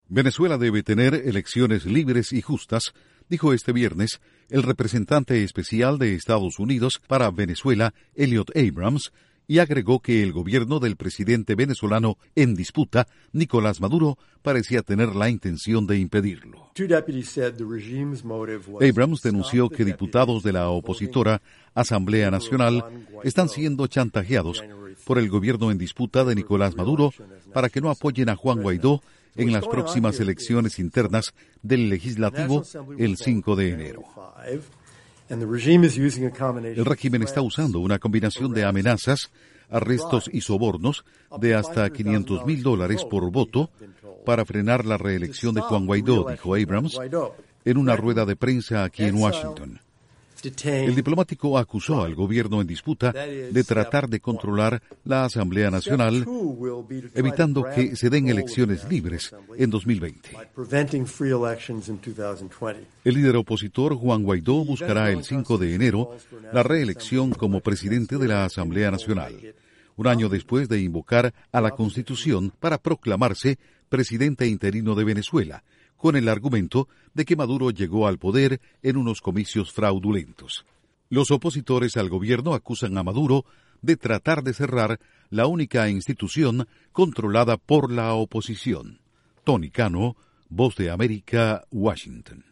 Venezuela debe tener elecciones libres y justas, dijo este viernes el representante especial de Estados Unidos para Venezuela, Elliot Abrams, y agregó que el gobierno del presidente venezolano en disputa, Nicolás Maduro, parecía tener la intención de impedirlo. Abrams denunció que diputados de la opositora Asamblea Nacional están siendo chantajeados por el gobierno en disputa de Nicolás Maduro para que no apoyen a Juan Guaidó en las próximas elecciones internas del legislativo el 5 de enero. El régimen está usando una combinación de amenazas, arrestos y sobornos de hasta $500,000 por voto para frenar la reelección de Juan Guaidó, dijo Abrams en una rueda de prensa aquí en Washington. El diplomático acusó al gobierno en disputa de tratar de controlar la Asamblea Nacional, evitando que se den elecciones libres en 2020. El líder opositor Juan Guaidó buscará el 5 de enero la reelección como presidente de la Asamblea Nacional, un año después de invocar a la Constitución para proclamarse presidente interino de Venezuela, con el argumento de que Maduro llegó al poder en unos comicios fraudulentos. Los opositores al gobierno acusan a Maduro de tratar de cerrar la única institución controlada por la oposición. Tony Cano, Voz de América, Washington.